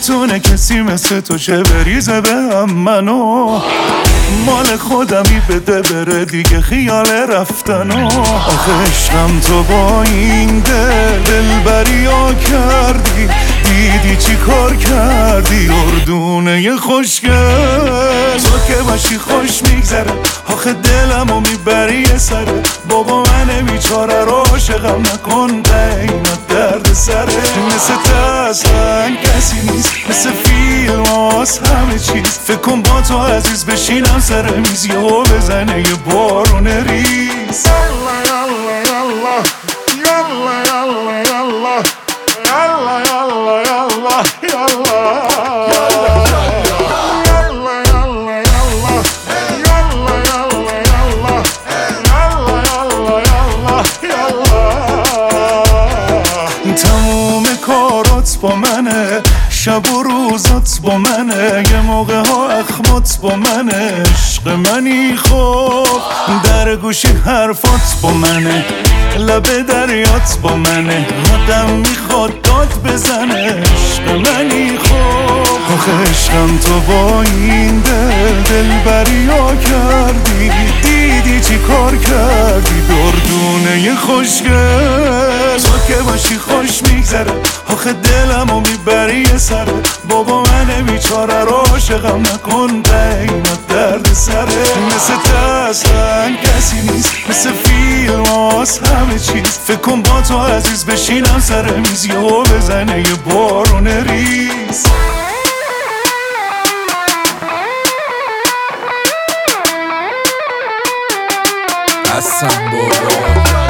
نمیتونه کسی مثل تو چه بریزه به هم منو، مال خودمی بده بره دیگه خیال رفتنو. آخه عشقم تو با این دلبری ها کردی، دیدی چی کار کردی اردونه خوشگل. تو که باشی خوش میگذره، آخه دلمو میبری یه سره. بابا من بیچاره رو عاشقم نکن، اینات درد سره. مثل تسلن کسی نیست، مثل فیلم هاست همه چیز. فکر کن با تو عزیز بشینم سر میز یهو بزنه یه بارون ریز. یالا یالا یالا یالا یالا یالا یالا یالا تموم کارات با منه، شب و روزات با منه، یه موقع ها اخمات با منه. عشق منی خب در گوشی حرفات با منه، لب دریات با منه، آدم میخواد داد بزنه. عشق منی خب آخه عشقم تو با این دلبری ها کردی، دیدی چی کار کردی دردونه خوشگل. تو که باشی خوش میگذره، آخه دلمو میبری یه سره. بابا من بیچاره رو عاشقم نکن، اینات درد سره. مثل تسلن کسی نیست، مثل فیلم هاست همه چیز. فکر کن با تو عزیز بشینم سر میز یهو بزنه یه بارون ریز. حسن بابا